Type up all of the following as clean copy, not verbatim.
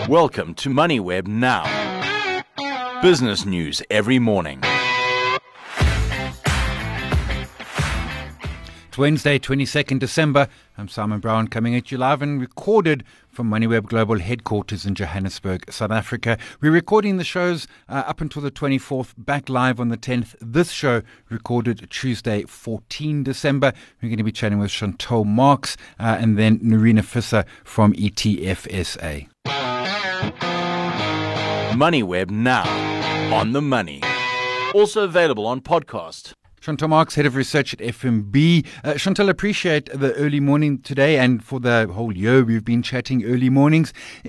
Welcome to MoneyWeb Now. Business news every morning. It's Wednesday, 22nd December. I'm Simon Brown, coming at you live and recorded from MoneyWeb Global headquarters in Johannesburg, South Africa. We're recording the shows up until the 24th, back live on the 10th. This show recorded Tuesday, 14 December. We're going to be chatting with Chantal Marx and then Narina Fisser from ETFSA. MoneyWeb Now. On the money. Also available on podcast. Chantal Marx, Head of Research at FNB. Chantal, appreciate the early morning today, and for the whole year we've been chatting early mornings.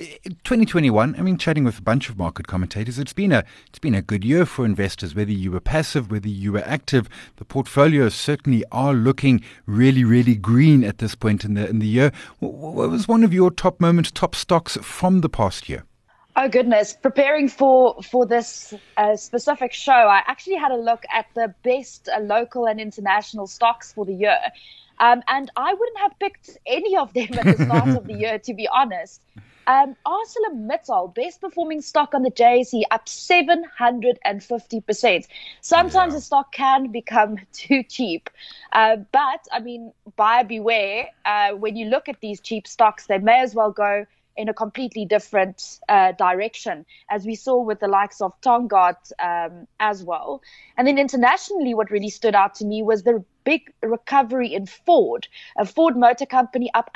2021, chatting with a bunch of market commentators, it's been a good year for investors, whether you were passive, whether you were active. The portfolios certainly are looking really, really green at this point in the year. What was one of your top moments, top stocks from the past year? Oh, goodness. Preparing for this specific show, I actually had a look at the best local and international stocks for the year. And I wouldn't have picked any of them at the start of the year, to be honest. ArcelorMittal, best performing stock on the JSE, up 750%. Sometimes a stock can become too cheap. But buyer beware. When you look at these cheap stocks, they may as well go in a completely different direction, as we saw with the likes of Tongaat as well. And then internationally, what really stood out to me was the big recovery in Ford. Ford Motor Company up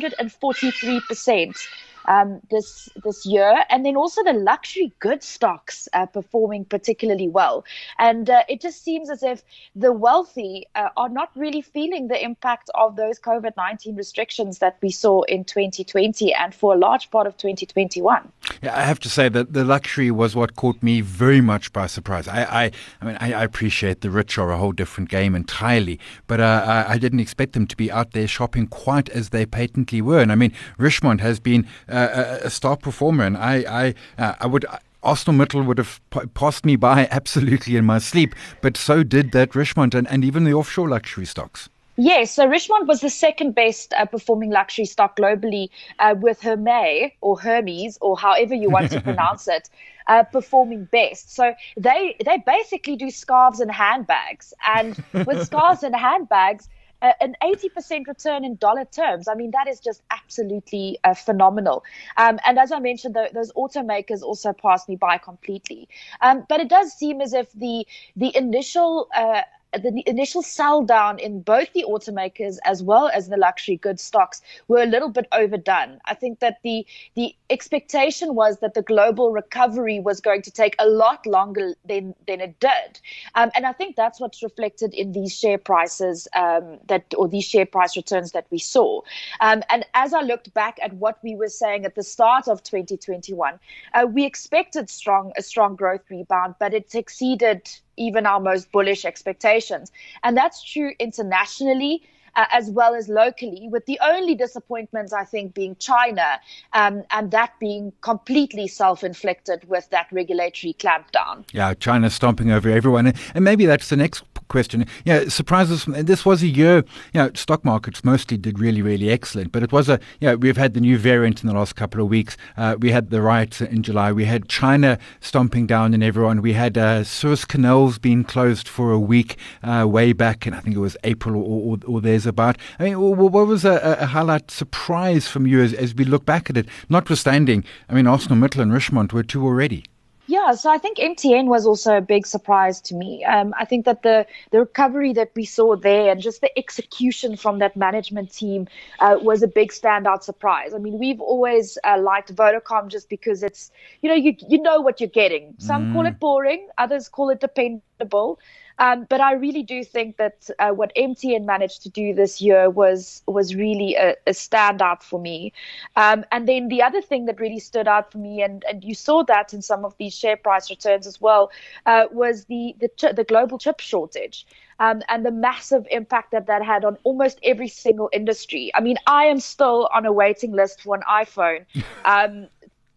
143% this year, and then also the luxury goods stocks performing particularly well. And it just seems as if the wealthy are not really feeling the impact of those COVID-19 restrictions that we saw in 2020 and for a large part of 2021. Yeah, I have to say that the luxury was what caught me very much by surprise. I appreciate the rich are a whole different game entirely, but I didn't expect them to be out there shopping quite as they patently were. And Richemont has been a star performer, and ArcelorMittal would have passed me by absolutely in my sleep, but so did that Richemont and even the offshore luxury stocks. Yes, so Richemont was the second best performing luxury stock globally, with Hermes, or however you want to pronounce it, performing best. So they basically do scarves and handbags, and with scarves and handbags, an 80% return in dollar terms. That is just absolutely phenomenal. And as I mentioned, those automakers also passed me by completely. But it does seem as if the initial sell down in both the automakers as well as the luxury goods stocks were a little bit overdone. I think that the expectation was that the global recovery was going to take a lot longer than it did. And I think that's what's reflected in these share prices these share price returns that we saw. And as I looked back at what we were saying at the start of 2021, we expected a strong growth rebound, but it exceeded even our most bullish expectations. And that's true internationally as well as locally, with the only disappointment, I think, being China, and that being completely self-inflicted with that regulatory clampdown. Yeah, China stomping over everyone. And maybe that's the next question. Yeah, surprises. This was a year, stock markets mostly did really, really excellent, but it was we've had the new variant in the last couple of weeks. We had the riots in July. We had China stomping down on everyone. We had Suez Canals being closed for a week way back, and I think it was April or there's about. What was a highlight surprise from you as we look back at it? Notwithstanding, ArcelorMittal and Richemont were two already. Yeah, so I think MTN was also a big surprise to me. I think that the recovery that we saw there and just the execution from that management team was a big standout surprise. We've always liked Vodacom just because it's, you know what you're getting. Some call it boring, others call it dependable. But I really do think that what MTN managed to do this year was really a standout for me. And then the other thing that really stood out for me, and you saw that in some of these share price returns as well, was the global chip shortage. And the massive impact that had on almost every single industry. I am still on a waiting list for an iPhone.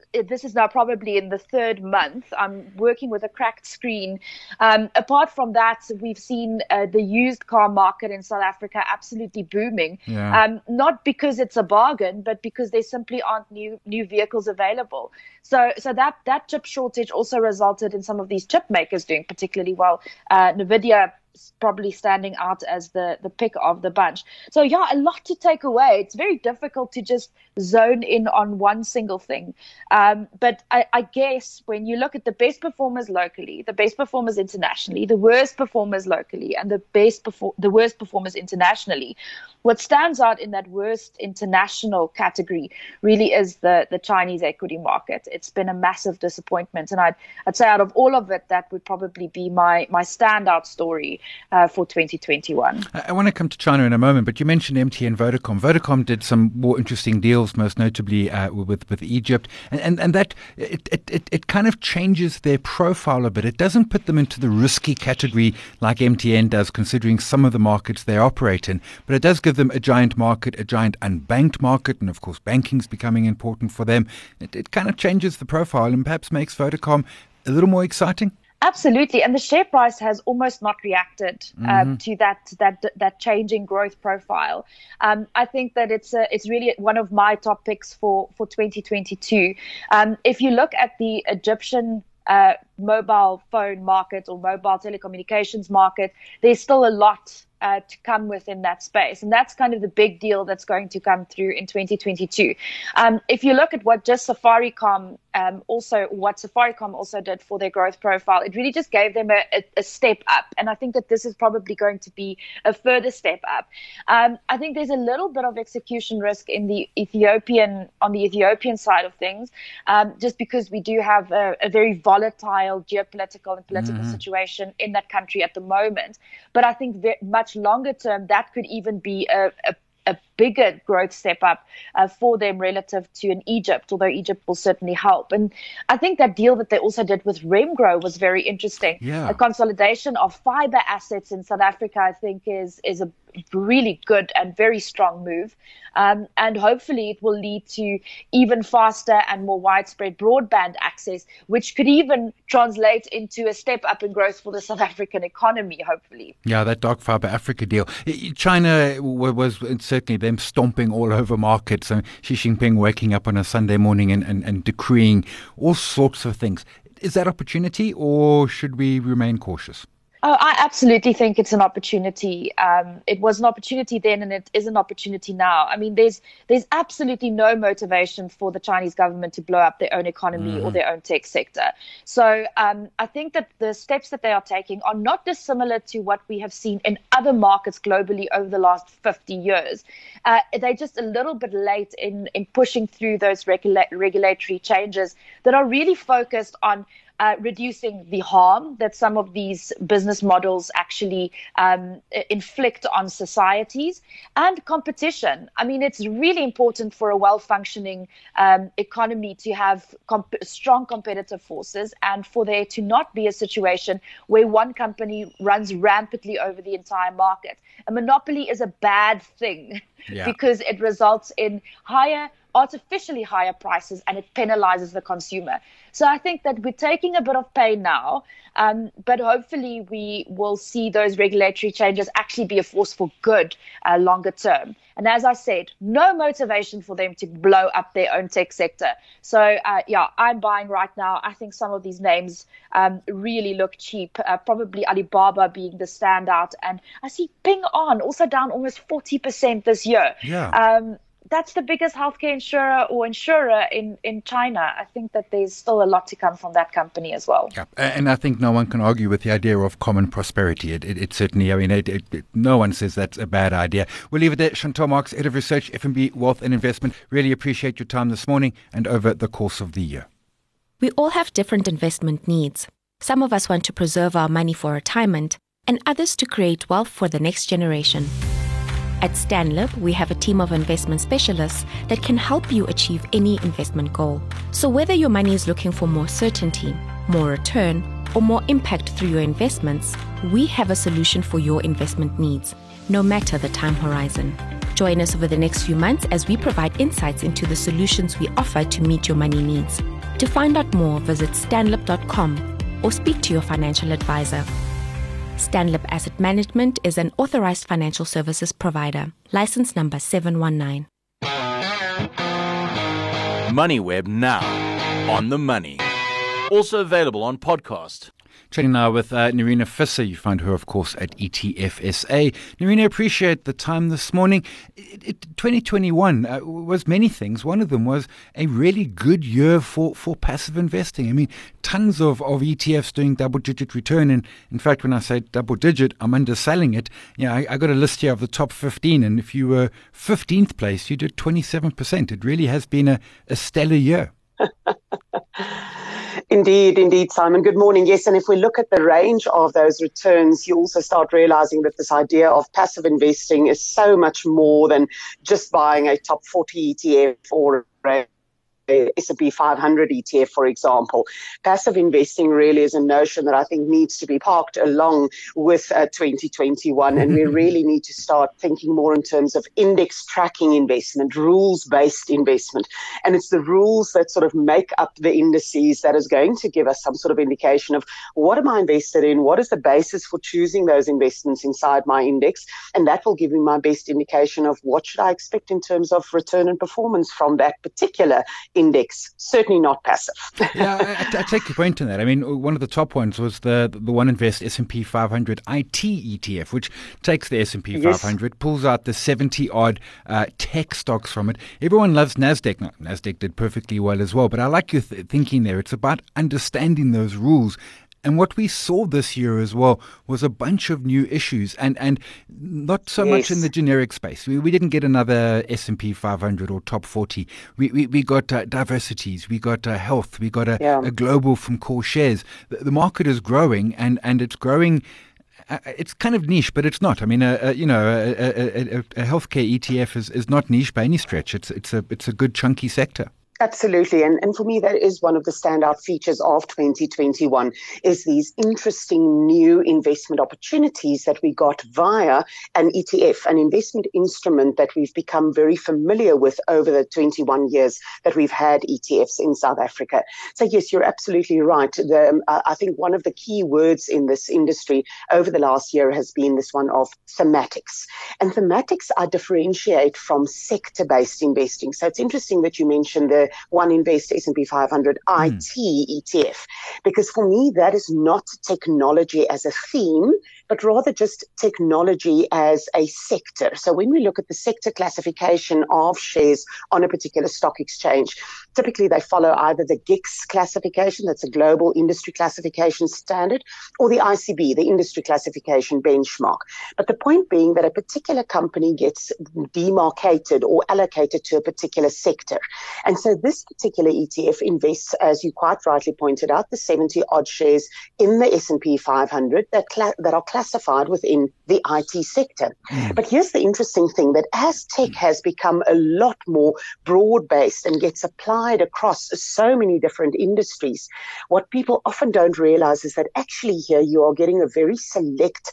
this is now probably in the third month. I'm working with a cracked screen. Apart from that, we've seen the used car market in South Africa absolutely booming. Yeah. Not because it's a bargain, but because there simply aren't new vehicles available. So that chip shortage also resulted in some of these chip makers doing particularly well. NVIDIA probably standing out as the pick of the bunch. So yeah, a lot to take away. It's very difficult to just zone in on one single thing. But I guess when you look at the best performers locally, the best performers internationally, the worst performers locally, and the worst performers internationally, what stands out in that worst international category really is the Chinese equity market. It's been a massive disappointment. And I'd say out of all of it, that would probably be my standout story for 2021. I want to come to China in a moment, but you mentioned MTN Vodacom. Vodacom did some more interesting deals, most notably with Egypt, and that it kind of changes their profile a bit. It doesn't put them into the risky category like MTN does, considering some of the markets they operate in, but it does give them a giant market, a giant unbanked market, and of course banking's becoming important for them. It kind of changes the profile and perhaps makes Vodacom a little more exciting. Absolutely, and the share price has almost not reacted to that changing growth profile. I think that it's really one of my top picks for 2022. If you look at the Egyptian mobile phone market or mobile telecommunications market, there's still a lot to come within that space. And that's kind of the big deal that's going to come through in 2022. If you look at what Safaricom also did for their growth profile, it really just gave them a step up. And I think that this is probably going to be a further step up. I think there's a little bit of execution risk on the Ethiopian side of things, just because we do have a very volatile geopolitical and political situation in that country at the moment. But I think much longer term, that could even be a bigger growth step up for them relative to an Egypt, although Egypt will certainly help. And I think that deal that they also did with Remgro was very interesting. Yeah. A consolidation of fiber assets in South Africa, I think, is a really good and very strong move. And hopefully it will lead to even faster and more widespread broadband access, which could even translate into a step up in growth for the South African economy, hopefully. Yeah, that Dark Fiber Africa deal. China was certainly them stomping all over markets. Xi Jinping waking up on a Sunday morning and decreeing all sorts of things. Is that opportunity, or should we remain cautious? Oh, I absolutely think it's an opportunity. It was an opportunity then, and it is an opportunity now. I mean, there's absolutely no motivation for the Chinese government to blow up their own economy or their own tech sector. So I think that the steps that they are taking are not dissimilar to what we have seen in other markets globally over the last 50 years. They're just a little bit late in pushing through those regulatory changes that are really focused on reducing the harm that some of these business models actually inflict on societies, and competition. I mean, it's really important for a well-functioning economy to have strong competitive forces, and for there to not be a situation where one company runs rampantly over the entire market. A monopoly is a bad thing because it results in artificially higher prices, and it penalizes the consumer. So I think that we're taking a bit of pain now, but hopefully we will see those regulatory changes actually be a force for good longer term. And as I said, no motivation for them to blow up their own tech sector. So I'm buying right now. I think some of these names really look cheap, probably Alibaba being the standout. And I see Ping An also down almost 40% this year. Yeah. That's the biggest healthcare insurer in China. I think that there's still a lot to come from that company as well. Yeah. And I think no one can argue with the idea of common prosperity. It certainly, I mean, no one says that's a bad idea. We'll leave it there. Chantal Marx, Head of Research, FNB Wealth and Investment. Really appreciate your time this morning and over the course of the year. We all have different investment needs. Some of us want to preserve our money for retirement, and others to create wealth for the next generation. At Stanlib, we have a team of investment specialists that can help you achieve any investment goal. So whether your money is looking for more certainty, more return, or more impact through your investments, we have a solution for your investment needs, no matter the time horizon. Join us over the next few months as we provide insights into the solutions we offer to meet your money needs. To find out more, visit stanlib.com or speak to your financial advisor. Stanlib Asset Management is an authorized financial services provider. License number 719. MoneyWeb now on the money. Also available on podcast. Chatting now with Nerina Visser. You find her, of course, at ETFSA. Nerina, appreciate the time this morning. 2021 was many things. One of them was a really good year for passive investing. I mean, tons of ETFs doing double-digit return. And in fact, when I say double-digit, I'm underselling it. I got a list here of the top 15. And if you were 15th place, you did 27%. It really has been a stellar year. Indeed, Simon. Good morning. Yes, and if we look at the range of those returns, you also start realizing that this idea of passive investing is so much more than just buying a top 40 ETF or a S&P 500 ETF, for example. Passive investing really is a notion that I think needs to be parked along with 2021, and we really need to start thinking more in terms of index tracking investment, rules-based investment. And it's the rules that sort of make up the indices that is going to give us some sort of indication of what am I invested in, what is the basis for choosing those investments inside my index, and that will give me my best indication of what should I expect in terms of return and performance from that particular index, certainly not passive. Yeah, I take your point on that. I mean, one of the top ones was the One Invest S&P 500 IT ETF, which takes the S&P 500, pulls out the 70-odd tech stocks from it. Everyone loves NASDAQ. Now, NASDAQ did perfectly well as well, but I like your thinking there. It's about understanding those rules. And what we saw this year as well was a bunch of new issues, and not so much in the generic space. We didn't get another S&P 500 or top 40. We got diversities, we got health, we got a global from core shares. The market is growing, and it's growing. It's kind of niche, but it's not. I mean, a healthcare ETF is not niche by any stretch. It's a good chunky sector. Absolutely. And for me, that is one of the standout features of 2021 is these interesting new investment opportunities that we got via an ETF, an investment instrument that we've become very familiar with over the 21 years that we've had ETFs in South Africa. So yes, you're absolutely right. I think one of the key words in this industry over the last year has been this one of thematics. And thematics I differentiate from sector-based investing. So it's interesting that you mentioned the One Invest S&P 500 IT ETF, because for me, that is not technology as a theme, but rather just technology as a sector. So when we look at the sector classification of shares on a particular stock exchange, typically they follow either the GICS classification, that's a global industry classification standard, or the ICB, the industry classification benchmark. But the point being that a particular company gets demarcated or allocated to a particular sector. And so this particular ETF invests, as you quite rightly pointed out, the 70-odd shares in the S&P 500 that are classified within the IT sector. But here's the interesting thing, that as tech has become a lot more broad-based and gets applied across so many different industries, what people often don't realize is that actually here you are getting a very select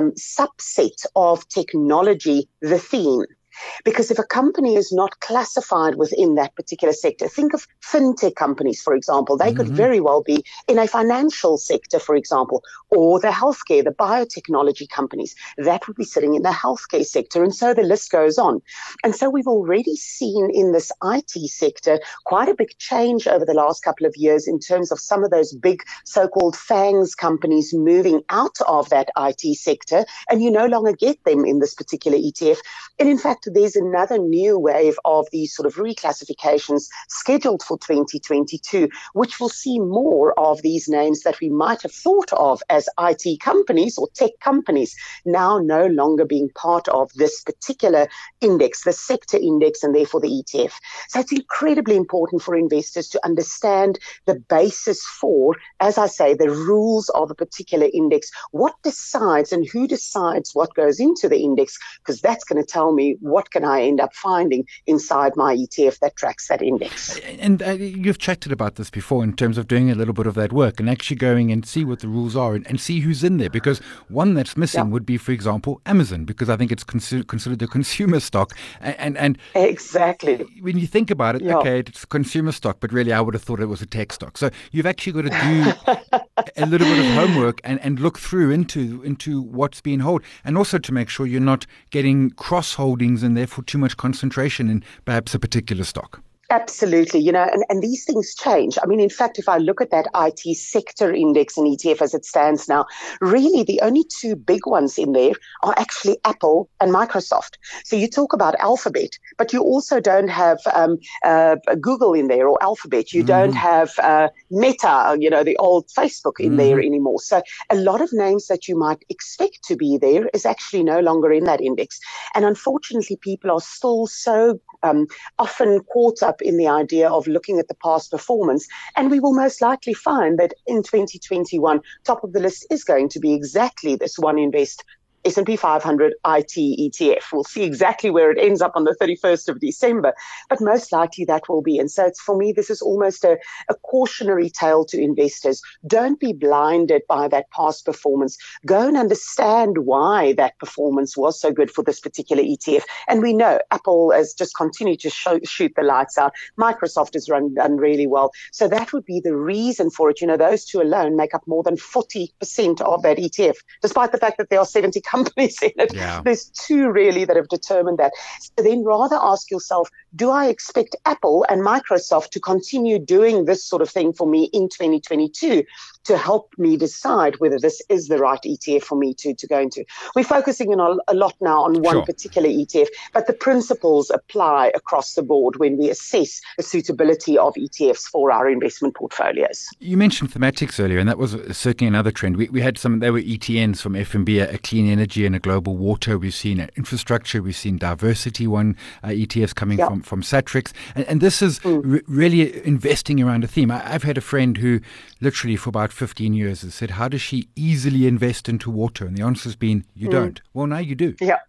subset of technology, the theme. Because if a company is not classified within that particular sector, think of fintech companies, for example. They could very well be in a financial sector, for example, or the healthcare, the biotechnology companies. That would be sitting in the healthcare sector. And so the list goes on. And so we've already seen in this IT sector quite a big change over the last couple of years in terms of some of those big so-called FANGs companies moving out of that IT sector. And you no longer get them in this particular ETF. And in fact, there's another new wave of these sort of reclassifications scheduled for 2022, which will see more of these names that we might have thought of as IT companies or tech companies now no longer being part of this particular index, the sector index, and therefore the ETF. So it's incredibly important for investors to understand the basis for, as I say, the rules of a particular index, what decides and who decides what goes into the index, because that's going to tell me what can I end up finding inside my ETF that tracks that index. And you've chatted about this before in terms of doing a little bit of that work and actually going and see what the rules are and see who's in there, because one that's missing would be, for example, Amazon, because I think it's considered a consumer stock. And exactly. when you think about it, okay, it's a consumer stock, but really I would have thought it was a tech stock. So you've actually got to do a little bit of homework and look through into what's being held, and also to make sure you're not getting cross holdings and therefore too much concentration in perhaps a particular stock. Absolutely, and these things change. I mean, in fact, if I look at that IT sector index and ETF as it stands now, really the only two big ones in there are actually Apple and Microsoft. So you talk about Alphabet, but you also don't have Google in there or Alphabet. You don't have Meta, the old Facebook in there anymore. So a lot of names that you might expect to be there is actually no longer in that index. And unfortunately, people are still so often caught up in the idea of looking at the past performance. And we will most likely find that in 2021, top of the list is going to be exactly this One Invest S&P 500 IT ETF. We'll see exactly where it ends up on the 31st of December, but most likely that will be. And so for me, this is almost a cautionary tale to investors. Don't be blinded by that past performance. Go and understand why that performance was so good for this particular ETF. And we know Apple has just continued to shoot the lights out. Microsoft has done really well. So that would be the reason for it. Those two alone make up more than 40% of that ETF, despite the fact that there are 70 companies in it. Yeah. There's two really that have determined that. So then rather ask yourself, do I expect Apple and Microsoft to continue doing this sort of thing for me in 2022 to help me decide whether this is the right ETF for me to go into? We're focusing a lot now on one particular ETF, but the principles apply across the board when we assess the suitability of ETFs for our investment portfolios. You mentioned thematics earlier, and that was certainly another trend. We had there were ETNs from FNB, a clean energy and a global water. We've seen infrastructure. We've seen diversity ETFs coming from Satrix. And this is really investing around a theme. I've had a friend who literally for about 15 years has said, how does she easily invest into water? And the answer's been, you don't. Well, now you do. Yeah.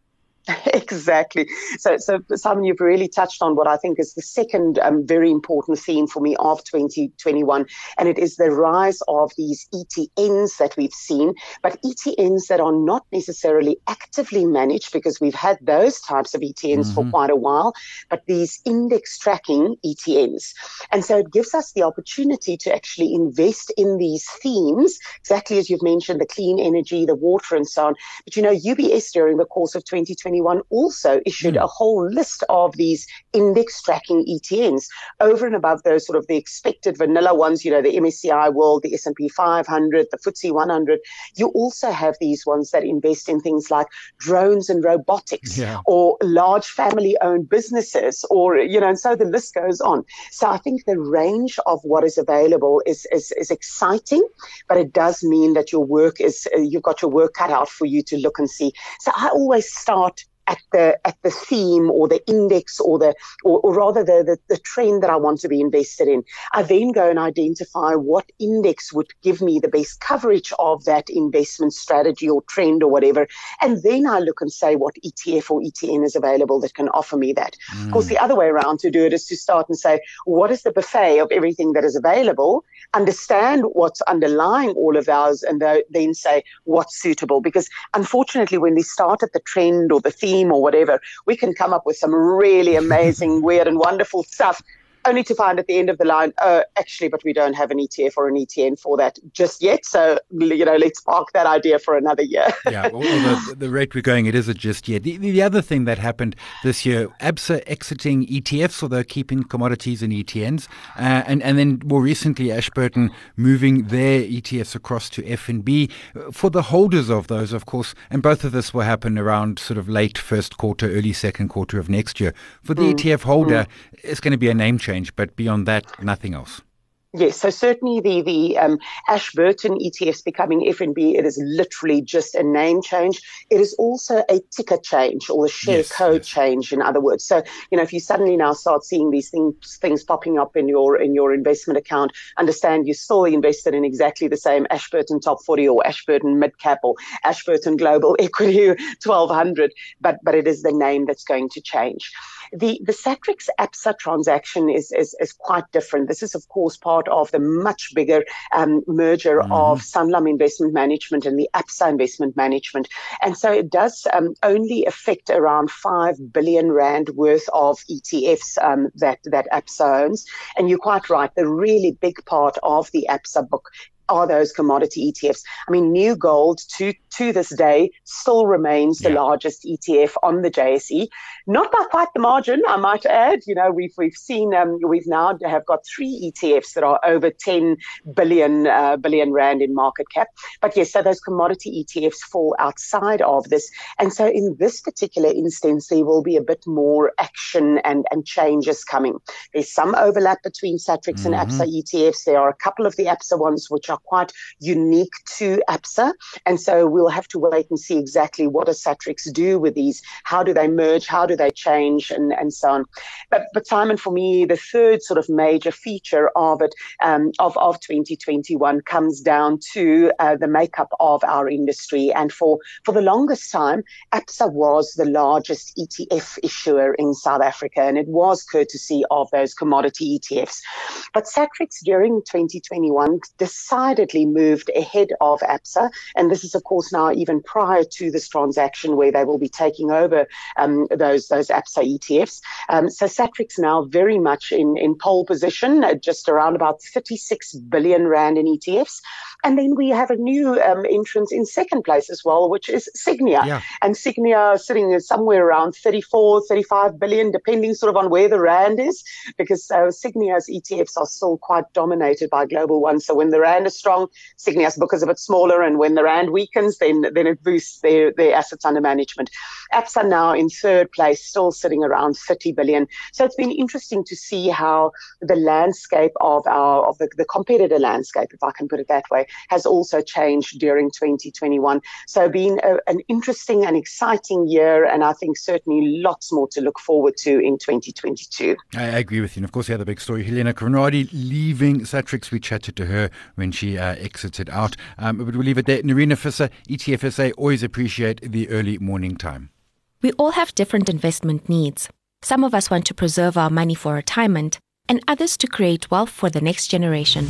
Exactly. So Simon, you've really touched on what I think is the second very important theme for me of 2021, and it is the rise of these ETNs that we've seen, but ETNs that are not necessarily actively managed, because we've had those types of ETNs for quite a while, but these index tracking ETNs. And so it gives us the opportunity to actually invest in these themes, exactly as you've mentioned, the clean energy, the water and so on. But UBS during the course of 2021 also issued a whole list of these index tracking ETNs over and above those sort of the expected vanilla ones, the MSCI World, the S&P 500, the FTSE 100. You also have these ones that invest in things like drones and robotics or large family-owned businesses or, and so the list goes on. So I think the range of what is available is exciting, but it does mean that you've got your work cut out for you to look and see. So I always start at the theme or the index or rather the trend that I want to be invested in. I then go and identify what index would give me the best coverage of that investment strategy or trend or whatever. And then I look and say what ETF or ETN is available that can offer me that. Of course, the other way around to do it is to start and say, what is the buffet of everything that is available? Understand what's underlying all of those and then say what's suitable. Because unfortunately, when we start at the trend or the theme or whatever, we can come up with some really amazing, weird and wonderful stuff, only to find at the end of the line, actually, but we don't have an ETF or an ETN for that just yet. So, let's park that idea for another year. Yeah, well, the rate we're going, it is a just yet. The other thing that happened this year, ABSA exiting ETFs, although keeping commodities and ETNs, and then more recently, Ashburton moving their ETFs across to FNB. For the holders of those, of course, and both of this will happen around sort of late first quarter, early second quarter of next year. For the ETF holder, it's going to be a name change, but beyond that, nothing else. Yes, so certainly the Ashburton ETFs becoming FNB, it is literally just a name change. It is also a ticker change or a share code change, in other words. So, if you suddenly now start seeing these things popping up in your investment account, understand you're still invested in exactly the same Ashburton Top 40 or Ashburton Midcap or Ashburton Global Equity 1200, but it is the name that's going to change. The Satrix ABSA transaction is quite different. This is, of course, part of the much bigger merger of Sanlam Investment Management and the ABSA Investment Management. And so it does only affect around 5 billion rand worth of ETFs that ABSA owns. And you're quite right, the really big part of the ABSA book are those commodity ETFs. I mean, New Gold to this day still remains the largest ETF on the JSE, not by quite the margin, I might add. You know, we've seen we've now have got 3 ETFs that are over 10 billion rand in market cap. But yes, so those commodity ETFs fall outside of this, and so in this particular instance, there will be a bit more action and changes coming. There's some overlap between Satrix and ABSA ETFs. There are a couple of the ABSA ones which are quite unique to ABSA. And so we'll have to wait and see exactly what does Satrix do with these. How do they merge? How do they change? And so on. But Simon, for me, the third sort of major feature of it, of 2021 comes down to the makeup of our industry. And for the longest time, ABSA was the largest ETF issuer in South Africa, and it was courtesy of those commodity ETFs. But Satrix during 2021 decidedly moved ahead of ABSA, and this is of course now even prior to this transaction where they will be taking over those ABSA ETFs. So Satrix now very much in pole position at just around about 36 billion rand in ETFs. And then we have a new entrance in second place as well, which is Signia. Yeah. And Signia sitting somewhere around 34, 35 billion, depending sort of on where the rand is, because Signia's ETFs are still quite dominated by global ones. So when the rand is strong, Signia's book is a bit smaller, and when the rand weakens, then it boosts their assets under management. ABSA now in third place, still sitting around 30 billion. So it's been interesting to see how the landscape of the competitor landscape, if I can put it that way, has also changed during 2021. So been an interesting and exciting year, and I think certainly lots more to look forward to in 2022. I agree with you. And of course, the other big story, Helena Conradi leaving Satrix. We chatted to her when she exited out. But we'll leave it there. Nerina Visser, ETFSA, always appreciate the early morning time. We all have different investment needs. Some of us want to preserve our money for retirement, and others to create wealth for the next generation.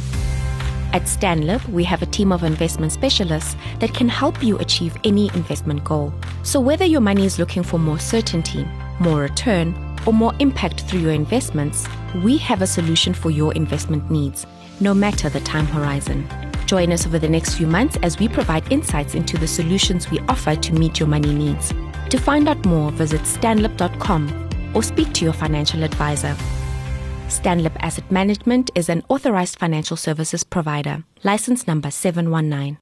At Stanlib, we have a team of investment specialists that can help you achieve any investment goal. So whether your money is looking for more certainty, more return, or more impact through your investments, we have a solution for your investment needs, no matter the time horizon. Join us over the next few months as we provide insights into the solutions we offer to meet your money needs. To find out more, visit stanlib.com or speak to your financial advisor. Stanlib Asset Management is an authorized financial services provider. License number 719.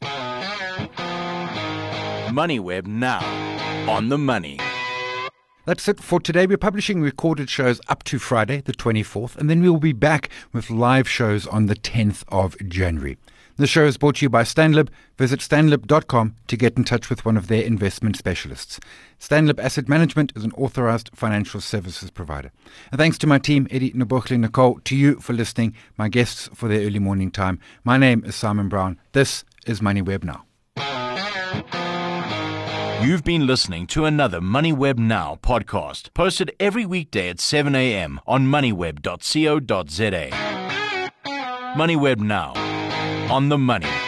MoneyWeb now. On the money. That's it for today. We're publishing recorded shows up to Friday, the 24th, and then we'll be back with live shows on the 10th of January. The show is brought to you by Stanlib. Visit stanlib.com to get in touch with one of their investment specialists. Stanlib Asset Management is an authorized financial services provider. And thanks to my team, Eddie, Nabokli, Nicole, to you for listening, my guests for their early morning time. My name is Simon Brown. This is MoneyWeb Now. You've been listening to another MoneyWeb Now podcast, posted every weekday at 7 a.m. on moneyweb.co.za. MoneyWeb Now. On the money.